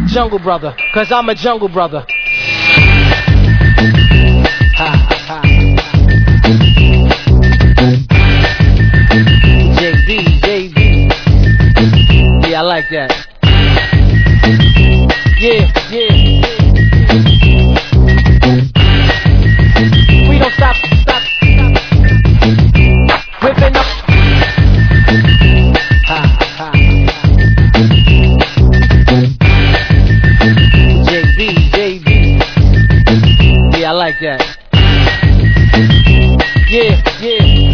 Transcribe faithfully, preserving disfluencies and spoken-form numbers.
jungle brother, cause I'm a jungle brother. Ha, ha. J B, J B. Yeah, I like that. Yeah, yeah. We don't stop, stop, stop. Whipping up. Ha, ha. J B, J B. Yeah, I like that. Yeah, yeah.